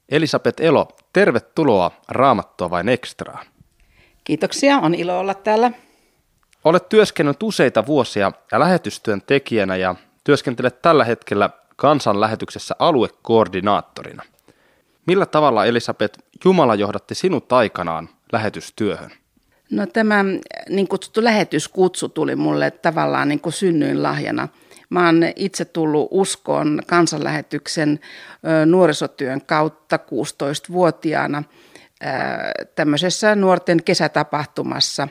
Elisabeth Elo, tervetuloa Raamattua vain ekstraa. Kiitoksia, on ilo olla täällä. Olet työskennellyt useita vuosia lähetystyön tekijänä ja työskentelet tällä hetkellä kansanlähetyksessä aluekoordinaattorina. Millä tavalla, Elisabeth, Jumala johdatti sinut aikanaan lähetystyöhön? No tämä niin kutsuttu lähetyskutsu tuli mulle tavallaan niin kuin synnyinlahjana. Mä oon itse tullut uskoon kansanlähetyksen nuorisotyön kautta 16-vuotiaana tämmöisessä nuorten kesätapahtumassa.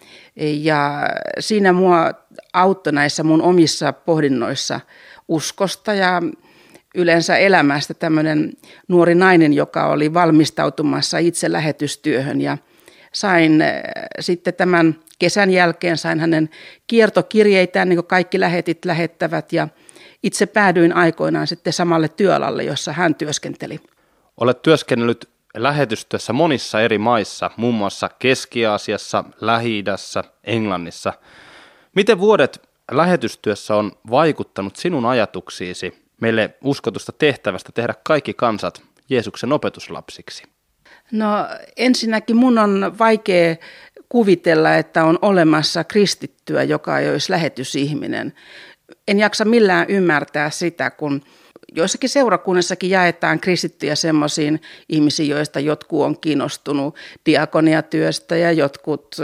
Ja siinä mua auttoi näissä mun omissa pohdinnoissa uskosta ja yleensä elämästä tämmöinen nuori nainen, joka oli valmistautumassa itse lähetystyöhön. Ja sain sitten tämän kesän jälkeen, sain hänen kiertokirjeitään, niin kuin kaikki lähetit lähettävät, ja itse päädyin aikoinaan sitten samalle työalalle, jossa hän työskenteli. Olet työskennellyt lähetystyössä monissa eri maissa, muun muassa Keski-Aasiassa, Lähi-idässä, Englannissa. Miten vuodet lähetystyössä on vaikuttanut sinun ajatuksiisi meille uskotusta tehtävästä tehdä kaikki kansat Jeesuksen opetuslapsiksi? No ensinnäkin mun on vaikea kuvitella, että on olemassa kristittyä, joka ei olisi lähetysihminen. En jaksa millään ymmärtää sitä, kun joissakin seurakunnissakin jaetaan kristittyjä semmoisiin ihmisiin, joista jotkut on kiinnostunut diakoniatyöstä ja jotkut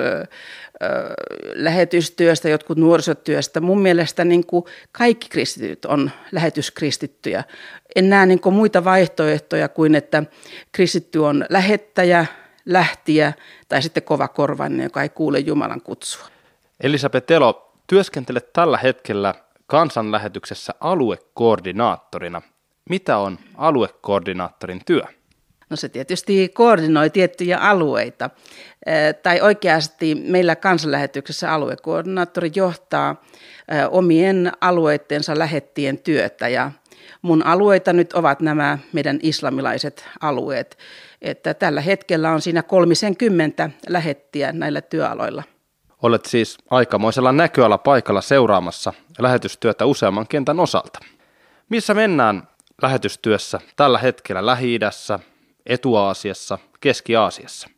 lähetystyöstä, jotkut nuorisotyöstä. Mun mielestä niin kuin kaikki kristityt on lähetyskristittyjä. En näe niin kuin muita vaihtoehtoja kuin, että kristitty on lähettäjä, lähtijä tai sitten kovakorvainen, joka ei kuule Jumalan kutsua. Elisabeth Elo, työskentelet tällä hetkellä kansanlähetyksessä aluekoordinaattorina. Mitä on aluekoordinaattorin työ? No se tietysti koordinoi tiettyjä alueita. Tai oikeasti meillä kansanlähetyksessä aluekoordinaattori johtaa omien alueittensa lähettien työtä. Ja mun alueita nyt ovat nämä meidän islamilaiset alueet. Että tällä hetkellä on siinä 30 lähettiä näillä työaloilla. Olet siis aikamoisella näköalapaikalla seuraamassa lähetystyötä useamman kentän osalta. Missä mennään lähetystyössä tällä hetkellä Lähi-idässä, Etu-Aasiassa, Keski-Aasiassa?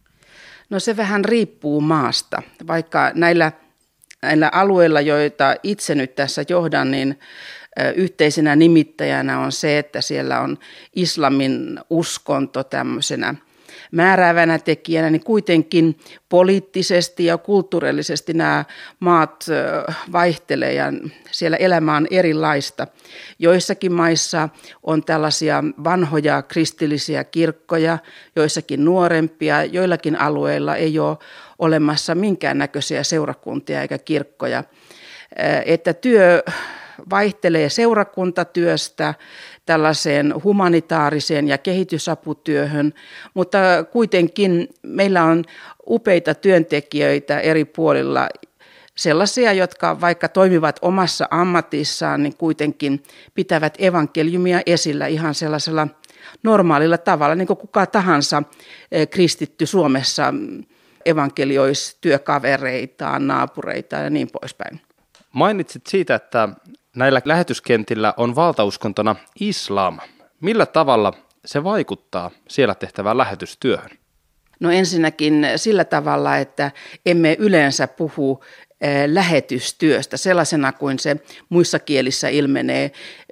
No se vähän riippuu maasta. Vaikka näillä alueilla, joita itse nyt tässä johdan, niin yhteisenä nimittäjänä on se, että siellä on islamin uskonto tämmöisenä määräävänä tekijänä, niin kuitenkin poliittisesti ja kulttuurillisesti nämä maat vaihtelee ja siellä elämä on erilaista. Joissakin maissa on tällaisia vanhoja kristillisiä kirkkoja, joissakin nuorempia, joillakin alueilla ei ole olemassa minkäännäköisiä seurakuntia eikä kirkkoja. Että työ vaihtelee seurakuntatyöstä tällaiseen humanitaariseen ja kehitysaputyöhön, mutta kuitenkin meillä on upeita työntekijöitä eri puolilla, sellaisia, jotka vaikka toimivat omassa ammatissaan, niin kuitenkin pitävät evankeliumia esillä ihan sellaisella normaalilla tavalla, niin kuin kuka tahansa kristitty Suomessa evankelioisi työkavereitaan, naapureitaan ja niin poispäin. Mainitsit siitä, että näillä lähetyskentillä on valtauskontona islam. Millä tavalla se vaikuttaa siellä tehtävään lähetystyöhön? No ensinnäkin sillä tavalla, että emme yleensä puhu lähetystyöstä sellaisena kuin se muissa kielissä ilmenee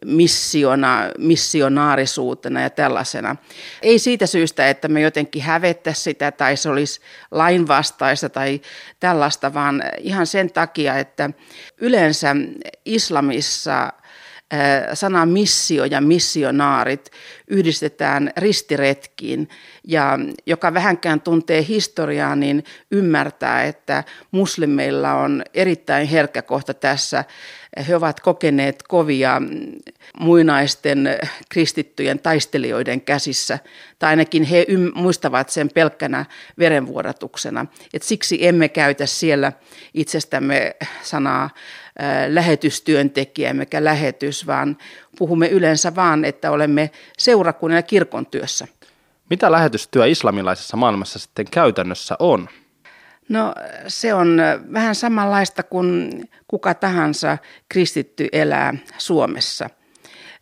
missionaarisuutena ja tällaisena. Ei siitä syystä, että me jotenkin hävettäisiin sitä tai se olisi lainvastaista tai tällaista, vaan ihan sen takia, että yleensä islamissa sana missio ja missionaarit yhdistetään ristiretkiin ja joka vähänkään tuntee historiaa, niin ymmärtää, että muslimeilla on erittäin herkkä kohta tässä. He ovat kokeneet kovia muinaisten kristittyjen taistelijoiden käsissä, tai ainakin he muistavat sen pelkkänä verenvuodatuksena. Et siksi emme käytä siellä itsestämme sanaa lähetystyöntekijä, emmekä lähetys, vaan puhumme yleensä vaan, että olemme seurakunnan ja kirkon työssä. Mitä lähetystyö islamilaisessa maailmassa sitten käytännössä on? No se on vähän samanlaista kuin kuka tahansa kristitty elää Suomessa.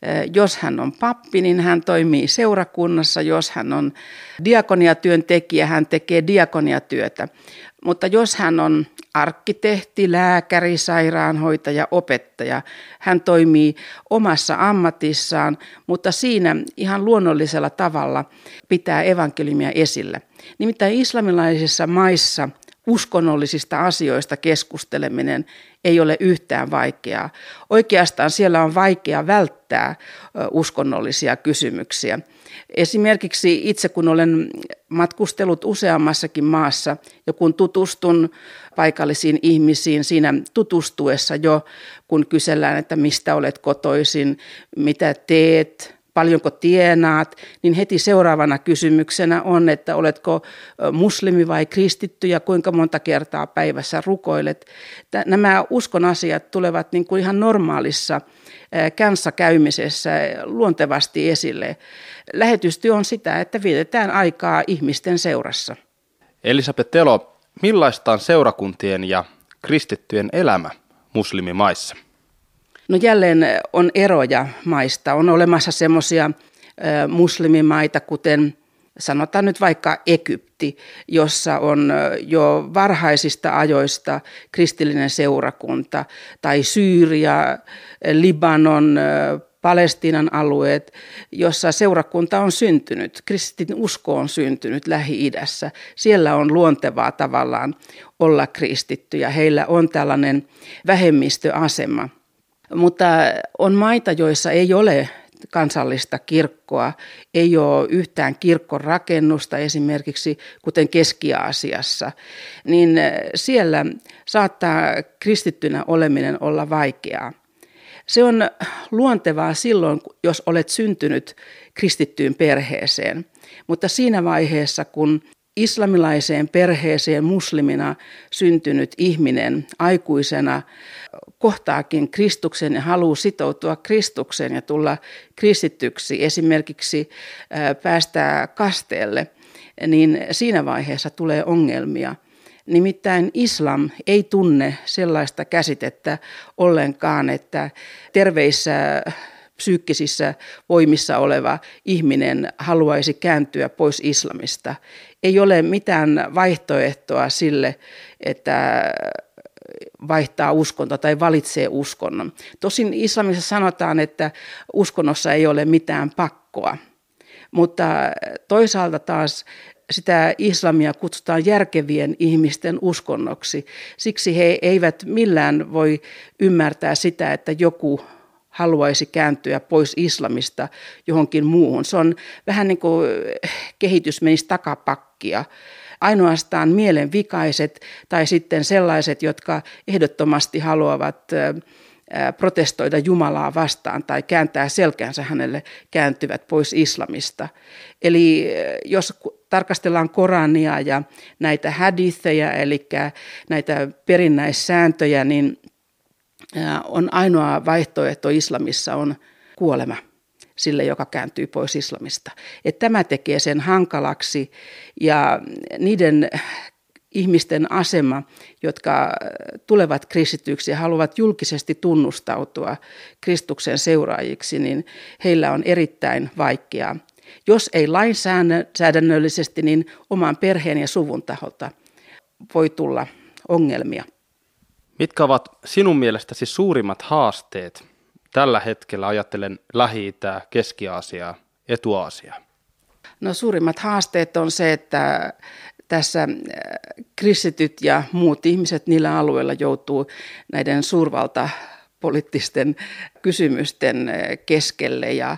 Jos hän on pappi, niin hän toimii seurakunnassa. Jos hän on diakoniatyöntekijä, hän tekee diakoniatyötä. Mutta jos hän on arkkitehti, lääkäri, sairaanhoitaja, opettaja, hän toimii omassa ammatissaan, mutta siinä ihan luonnollisella tavalla pitää evankeliumia esillä. Nimittäin islamilaisissa maissa uskonnollisista asioista keskusteleminen ei ole yhtään vaikeaa. Oikeastaan siellä on vaikea välttää uskonnollisia kysymyksiä. Esimerkiksi itse kun olen matkustellut useammassakin maassa ja kun tutustun paikallisiin ihmisiin siinä tutustuessa jo, kun kysellään, että mistä olet kotoisin, mitä teet, paljonko tienaat, niin heti seuraavana kysymyksenä on, että oletko muslimi vai kristitty ja kuinka monta kertaa päivässä rukoilet. Nämä uskon asiat tulevat niin kuin ihan normaalissa kanssakäymisessä luontevasti esille. Lähetystyö on sitä, että vietetään aikaa ihmisten seurassa. Elisabeth Telo, millaista on seurakuntien ja kristittyjen elämä muslimimaissa? No jälleen on eroja maista. On olemassa semmoisia muslimimaita, kuten sanotaan nyt vaikka Egypti, jossa on jo varhaisista ajoista kristillinen seurakunta, tai Syyria, Libanon, Palestiinan alueet, jossa seurakunta on syntynyt, kristin usko on syntynyt Lähi-idässä. Siellä on luontevaa tavallaan olla kristitty ja heillä on tällainen vähemmistöasema. Mutta on maita, joissa ei ole kansallista kirkkoa, ei ole yhtään kirkkorakennusta esimerkiksi, kuten Keski-Aasiassa, niin siellä saattaa kristittynä oleminen olla vaikeaa. Se on luontevaa silloin, jos olet syntynyt kristittyyn perheeseen, mutta siinä vaiheessa, kun islamilaiseen perheeseen muslimina syntynyt ihminen aikuisena kohtaakin Kristuksen ja haluaa sitoutua Kristukseen ja tulla kristittyksi, esimerkiksi päästää kasteelle, niin siinä vaiheessa tulee ongelmia. Nimittäin islam ei tunne sellaista käsitettä ollenkaan, että terveissä psyykkisissä voimissa oleva ihminen haluaisi kääntyä pois islamista. Ei ole mitään vaihtoehtoa sille, että vaihtaa uskontoa tai valitsee uskonnon. Tosin islamissa sanotaan, että uskonnossa ei ole mitään pakkoa, mutta toisaalta taas sitä islamia kutsutaan järkevien ihmisten uskonnoksi. Siksi he eivät millään voi ymmärtää sitä, että joku haluaisi kääntyä pois islamista johonkin muuhun. Se on vähän niin kuin kehitys menisi takapakkia. Ainoastaan mielenvikaiset tai sitten sellaiset, jotka ehdottomasti haluavat protestoida Jumalaa vastaan tai kääntää selkänsä hänelle, kääntyvät pois islamista. Eli jos tarkastellaan Korania ja näitä hadithejä, eli näitä perinnäissääntöjä, niin on ainoa vaihtoehto islamissa on kuolema sille, joka kääntyy pois islamista. Että tämä tekee sen hankalaksi ja niiden ihmisten asema, jotka tulevat kristityksi ja haluavat julkisesti tunnustautua Kristuksen seuraajiksi, niin heillä on erittäin vaikeaa. Jos ei lainsäädännöllisesti, niin oman perheen ja suvun taholta voi tulla ongelmia. Mitkä ovat sinun mielestäsi suurimmat haasteet tällä hetkellä, ajattelen Lähi-itää, Keski-Aasiaa, Etu-Aasiaa? No suurimmat haasteet on se, että tässä kristityt ja muut ihmiset niillä alueilla joutuu näiden suurvaltapoliittisten kysymysten keskelle ja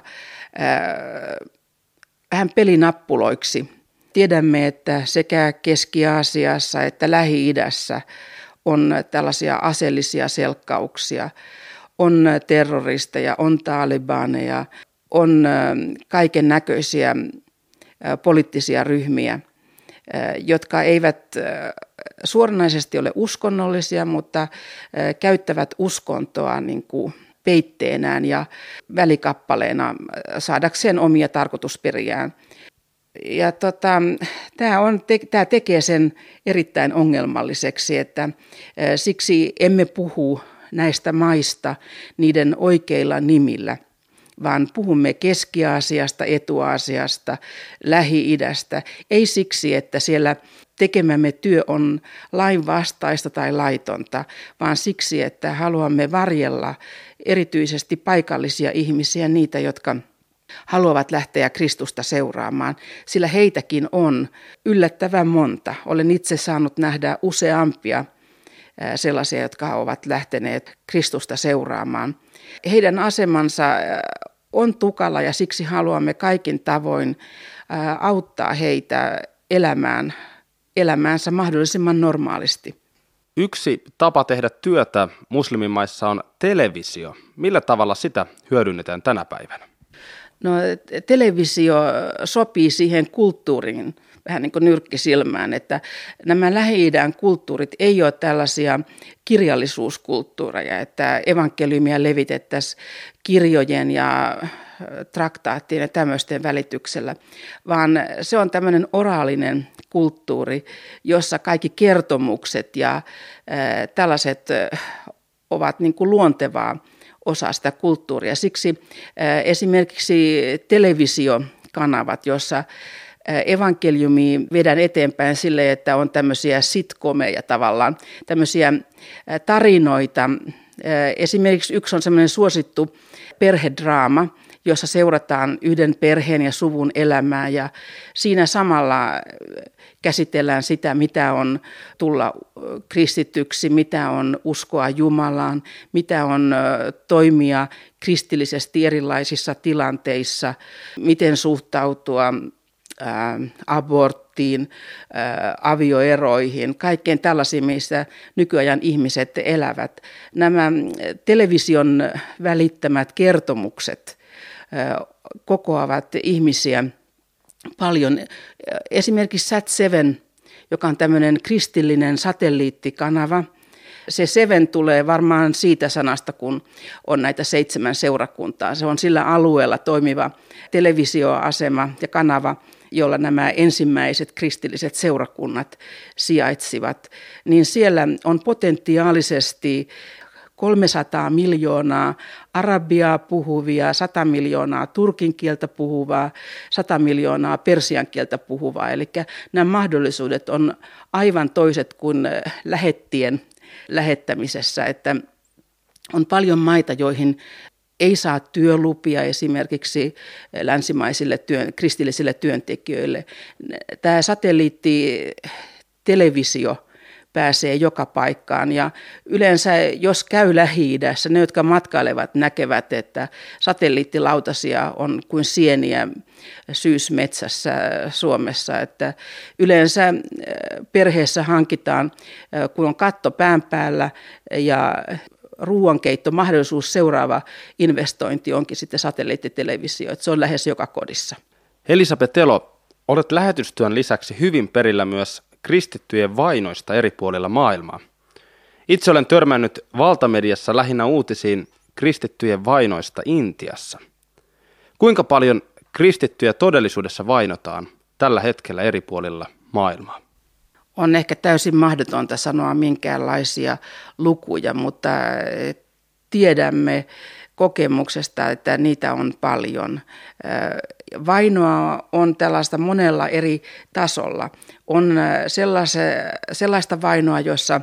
vähän pelinappuloiksi. Tiedämme, että sekä Keski-Aasiassa että Lähi-idässä on tällaisia aseellisia selkkauksia, on terroristeja, on talibaneja, on kaiken näköisiä poliittisia ryhmiä, jotka eivät suoranaisesti ole uskonnollisia, mutta käyttävät uskontoa niin kuin peitteenään ja välikappaleena saadakseen omia tarkoitusperiään. Ja tämä tekee sen erittäin ongelmalliseksi, että siksi emme puhu näistä maista niiden oikeilla nimillä. vaan puhumme Keski-Aasiasta, Etu-Aasiasta, Lähi-idästä. Ei siksi, että siellä tekemämme työ on lainvastaista tai laitonta, vaan siksi, että haluamme varjella erityisesti paikallisia ihmisiä, niitä, jotka haluavat lähteä Kristusta seuraamaan, sillä heitäkin on yllättävän monta. Olen itse saanut nähdä useampia sellaisia, jotka ovat lähteneet Kristusta seuraamaan. Heidän asemansa on tukala ja siksi haluamme kaikin tavoin auttaa heitä elämäänsä mahdollisimman normaalisti. Yksi tapa tehdä työtä muslimimaissa on televisio. Millä tavalla sitä hyödynnetään tänä päivänä? No, televisio sopii siihen kulttuuriin vähän niin kuin nyrkkisilmään, että nämä Lähi-idän kulttuurit ei ole tällaisia kirjallisuuskulttuureja, että evankeliumia levitettäisiin kirjojen ja traktaattien ja tämmöisten välityksellä, vaan se on tämmöinen oraalinen kulttuuri, jossa kaikki kertomukset ja tällaiset ovat niin kuin luontevaa osa sitä kulttuuria. Siksi esimerkiksi televisiokanavat, jossa evankeliumia vedän eteenpäin sille, että on tämmöisiä sitcomeja tavallaan, tämmöisiä tarinoita. Esimerkiksi yksi on semmoinen suosittu perhedraama, jossa seurataan yhden perheen ja suvun elämää ja siinä samalla käsitellään sitä, mitä on tulla kristityksi, mitä on uskoa Jumalaan, mitä on toimia kristillisesti erilaisissa tilanteissa, miten suhtautua aborttiin, avioeroihin, kaikkeen tällaisiin, missä nykyajan ihmiset elävät. Nämä television välittämät kertomukset kokoavat ihmisiä paljon. Esimerkiksi Sat7, joka on tämmöinen kristillinen satelliittikanava. Se 7 tulee varmaan siitä sanasta, kun on näitä 7 seurakuntaa. Se on sillä alueella toimiva televisioasema ja kanava, jolla nämä ensimmäiset kristilliset seurakunnat sijaitsivat. Niin siellä on potentiaalisesti 300 miljoonaa arabiaa puhuvia, 100 miljoonaa turkin kieltä puhuvaa, 100 miljoonaa persian kieltä puhuvaa. Eli nämä mahdollisuudet on aivan toiset kuin lähettien lähettämisessä, että on paljon maita, joihin ei saa työlupia esimerkiksi länsimaisille kristillisille työntekijöille. Tämä satelliittitelevisio pääsee joka paikkaan ja yleensä jos käy Lähi-idässä, ne jotka matkailevat näkevät, että satelliittilautasia on kuin sieniä syysmetsässä Suomessa, että yleensä perheessä hankitaan, kun on katto pään päällä ja ruoankeittomahdollisuus, seuraava investointi onkin sitten satelliittitelevisio, että se on lähes joka kodissa. Elisabeth Elo, olet lähetystyön lisäksi hyvin perillä myös kristittyjen vainoista eri puolilla maailmaa. Itse olen törmännyt valtamediassa lähinnä uutisiin kristittyjen vainoista Intiassa. Kuinka paljon kristittyjä todellisuudessa vainotaan tällä hetkellä eri puolilla maailmaa? On ehkä täysin mahdotonta sanoa minkäänlaisia lukuja, mutta tiedämme kokemuksesta, että niitä on paljon. Vainoa on tällaista monella eri tasolla. On sellaista vainoa, jossa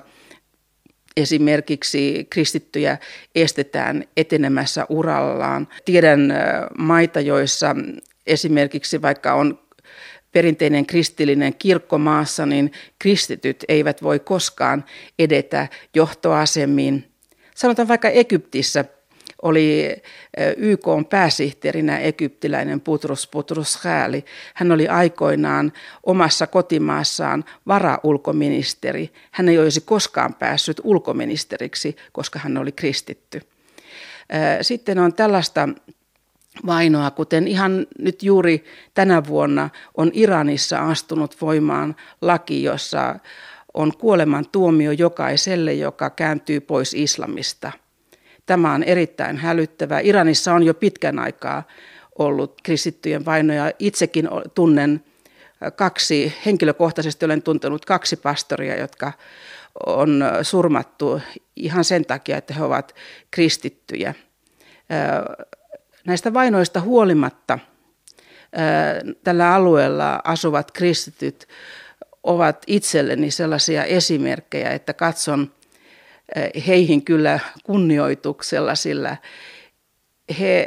esimerkiksi kristittyjä estetään etenemässä urallaan. Tiedän maita, joissa esimerkiksi vaikka on perinteinen kristillinen kirkko maassa, niin kristityt eivät voi koskaan edetä johtoasemiin. Sanotaan vaikka Egyptissä oli YK:n pääsihteerinä egyptiläinen Boutros Ghali. Hän oli aikoinaan omassa kotimaassaan varaulkoministeri. Hän ei olisi koskaan päässyt ulkoministeriksi, koska hän oli kristitty. Sitten on tällaista vainoa, kuten ihan nyt juuri tänä vuonna on Iranissa astunut voimaan laki, jossa on kuolemantuomio jokaiselle, joka kääntyy pois islamista. Tämä on erittäin hälyttävää. Iranissa on jo pitkän aikaa ollut kristittyjen vainoja. Itsekin tunnen henkilökohtaisesti olen tuntenut 2 pastoria, jotka on surmattu ihan sen takia, että he ovat kristittyjä. Näistä vainoista huolimatta tällä alueella asuvat kristityt ovat itselleni sellaisia esimerkkejä, että katson heihin kyllä kunnioituksella, sillä he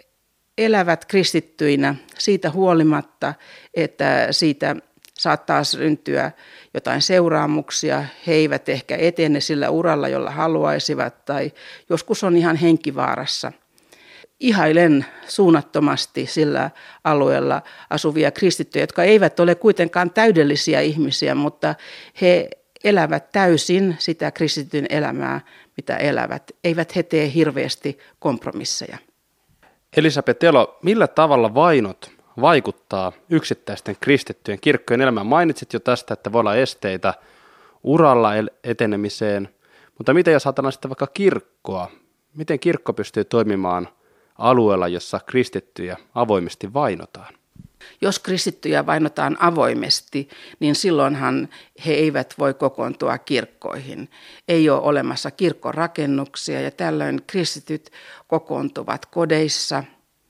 elävät kristittyinä siitä huolimatta, että siitä saattaa syntyä jotain seuraamuksia. He eivät ehkä etene sillä uralla, jolla haluaisivat, tai joskus on ihan henkivaarassa. Ihailen suunnattomasti sillä alueella asuvia kristittyjä, jotka eivät ole kuitenkaan täydellisiä ihmisiä, mutta he elävät täysin sitä kristityn elämää, mitä elävät. Eivät he tee hirveästi kompromisseja. Elisabeth Elo, millä tavalla vainot vaikuttaa yksittäisten kristittyjen kirkkojen elämään? Mainitsit jo tästä, että voi olla esteitä uralla etenemiseen, mutta miten jos ajatellaan sitten vaikka kirkkoa? Miten kirkko pystyy toimimaan alueella, jossa kristittyjä avoimesti vainotaan? Jos kristittyjä vainotaan avoimesti, niin silloinhan he eivät voi kokoontua kirkkoihin. Ei ole olemassa kirkkorakennuksia ja tällöin kristityt kokoontuvat kodeissa,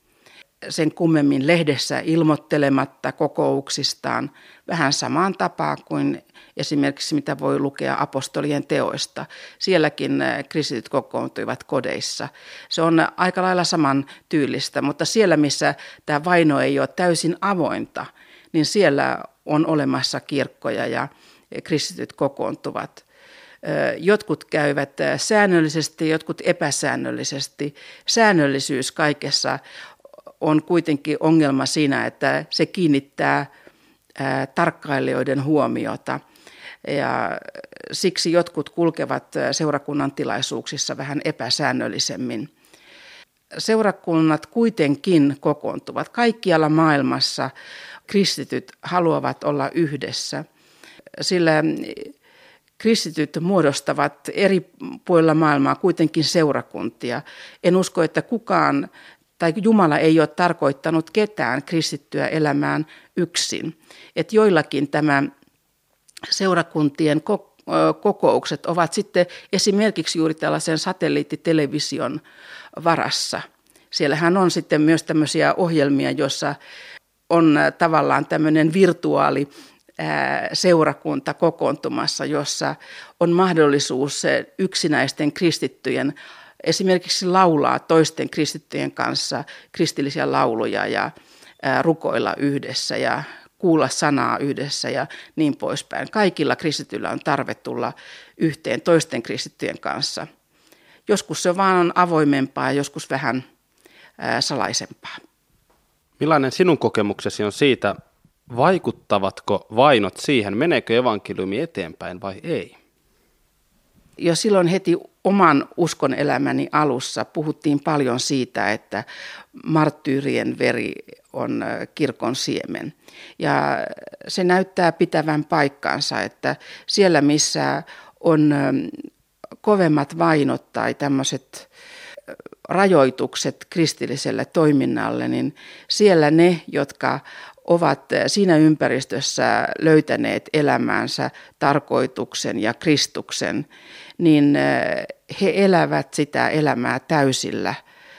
sen kummemmin lehdessä ilmoittelematta kokouksistaan, vähän samaan tapaan kuin esimerkiksi mitä voi lukea apostolien teoista. Sielläkin kristityt kokoontuivat kodeissa. Se on aika lailla saman tyylistä, mutta siellä missä tämä vaino ei ole täysin avointa, niin siellä on olemassa kirkkoja ja kristityt kokoontuvat. Jotkut käyvät säännöllisesti, jotkut epäsäännöllisesti. Säännöllisyys kaikessa on kuitenkin ongelma siinä, että se kiinnittää tarkkailijoiden huomiota. Ja siksi jotkut kulkevat seurakunnan tilaisuuksissa vähän epäsäännöllisemmin. Seurakunnat kuitenkin kokoontuvat. Kaikkialla maailmassa kristityt haluavat olla yhdessä, sillä kristityt muodostavat eri puolilla maailmaa kuitenkin seurakuntia. En usko, että kukaan tai Jumala ei ole tarkoittanut ketään kristittyä elämään yksin. Että joillakin tämä seurakuntien kokoukset ovat sitten esimerkiksi juuri tällaisen satelliittitelevision varassa. Siellähän on sitten myös tämmöisiä ohjelmia, joissa on tavallaan tämmöinen virtuaali seurakunta kokoontumassa, jossa on mahdollisuus yksinäisten kristittyjen esimerkiksi laulaa toisten kristittyjen kanssa kristillisiä lauluja ja rukoilla yhdessä ja kuulla sanaa yhdessä ja niin poispäin. Kaikilla kristityillä on tarve tulla yhteen toisten kristittyjen kanssa. Joskus se vaan on avoimempaa ja joskus vähän salaisempaa. Millainen sinun kokemuksesi on siitä, vaikuttavatko vainot siihen, meneekö evankeliumi eteenpäin vai ei? Jo silloin heti oman uskon elämäni alussa puhuttiin paljon siitä, että marttyyrien veri on kirkon siemen. Ja se näyttää pitävän paikkaansa, että siellä missä on kovemmat vainot tai tämmöiset rajoitukset kristilliselle toiminnalle, niin siellä ne, jotka ovat siinä ympäristössä löytäneet elämäänsä tarkoituksen ja Kristuksen, niin he elävät sitä elämää täysillä.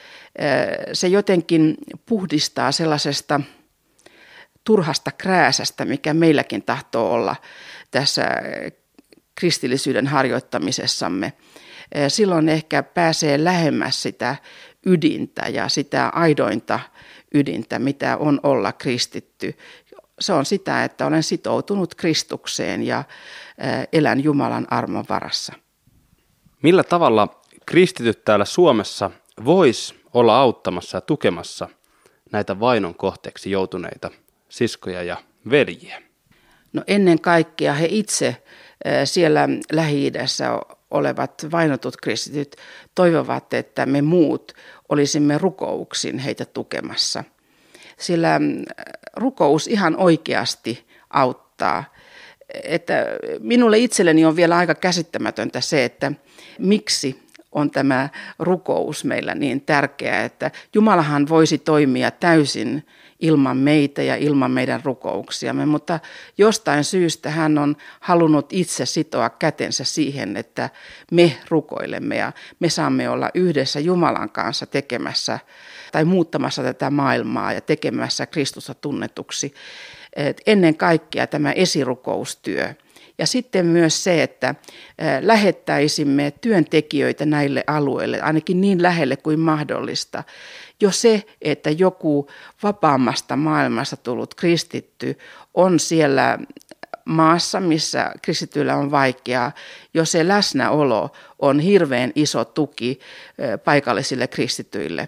Se jotenkin puhdistaa sellaisesta turhasta krääsästä, mikä meilläkin tahtoo olla tässä kristillisyyden harjoittamisessamme. Silloin ehkä pääsee lähemmäs sitä ydintä ja sitä aidointa ydintä, mitä on olla kristitty. Se on sitä, että olen sitoutunut Kristukseen ja elän Jumalan armon varassa. Millä tavalla kristityt täällä Suomessa vois olla auttamassa ja tukemassa näitä vainon kohteeksi joutuneita siskoja ja veljiä? No ennen kaikkea he itse siellä Lähi-idässä olevat vainotut kristityt toivovat, että me muut olisimme rukouksin heitä tukemassa. Sillä rukous ihan oikeasti auttaa. Että minulle itselleni on vielä aika käsittämätöntä se, että miksi on tämä rukous meillä niin tärkeä, että Jumalahan voisi toimia täysin ilman meitä ja ilman meidän rukouksiamme, mutta jostain syystä hän on halunnut itse sitoa kätensä siihen, että me rukoilemme ja me saamme olla yhdessä Jumalan kanssa tekemässä tai muuttamassa tätä maailmaa ja tekemässä Kristusta tunnetuksi. Ennen kaikkea tämä esirukoustyö. Ja sitten myös se, että lähettäisimme työntekijöitä näille alueille, ainakin niin lähelle kuin mahdollista. Jo se, että joku vapaammasta maailmasta tullut kristitty on siellä maassa, missä kristityillä on vaikeaa, jo se läsnäolo on hirveän iso tuki paikallisille kristityille.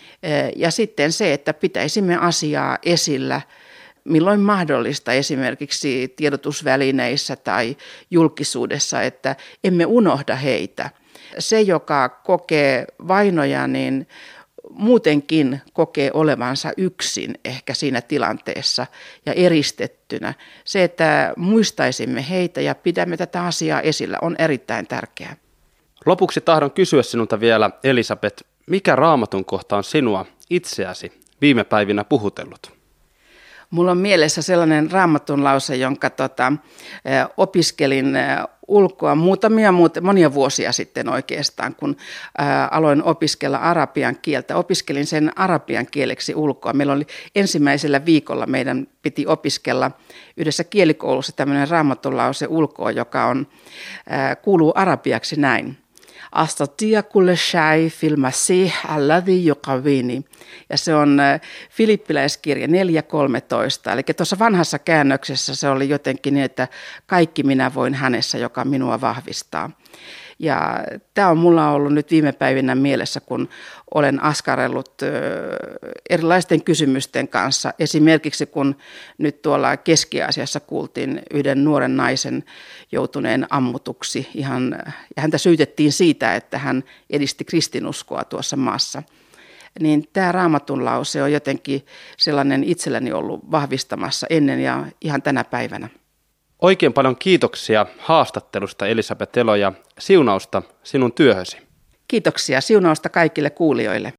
Ja sitten se, että pitäisimme asiaa esillä, milloin mahdollista esimerkiksi tiedotusvälineissä tai julkisuudessa, että emme unohda heitä. Se, joka kokee vainoja, niin muutenkin kokee olevansa yksin ehkä siinä tilanteessa ja eristettynä. Se, että muistaisimme heitä ja pidämme tätä asiaa esillä, on erittäin tärkeää. Lopuksi tahdon kysyä sinulta vielä, Elisabeth, mikä Raamatun kohta on sinua itseäsi viime päivinä puhutellut? Mulla on mielessä sellainen Raamatun lause, jonka opiskelin ulkoa monia vuosia sitten oikeastaan, kun aloin opiskella arabian kieltä. Opiskelin sen arabian kieleksi ulkoa. Meillä oli ensimmäisellä viikolla, meidän piti opiskella yhdessä kielikoulussa tämmöinen Raamatun lause ulkoa, joka kuuluu arabiaksi näin. Astatia kulle shai fil masih alladhi yuqawini. Ja se on Filippiläiskirja 4.13. Eli tuossa vanhassa käännöksessä se oli jotenkin niin, että kaikki minä voin hänessä, joka minua vahvistaa. Ja tämä on mulla ollut nyt viime päivinä mielessä, kun olen askarellut erilaisten kysymysten kanssa. Esimerkiksi kun nyt tuolla Keski-Aasiassa kuultiin yhden nuoren naisen joutuneen ammutuksi. Ja häntä syytettiin siitä, että hän edisti kristinuskoa tuossa maassa. Niin tämä Raamatun lause on jotenkin sellainen itselläni ollut vahvistamassa ennen ja ihan tänä päivänä. Oikein paljon kiitoksia haastattelusta, Elisabeth Elo, ja siunausta sinun työhösi. Kiitoksia, siunausta kaikille kuulijoille.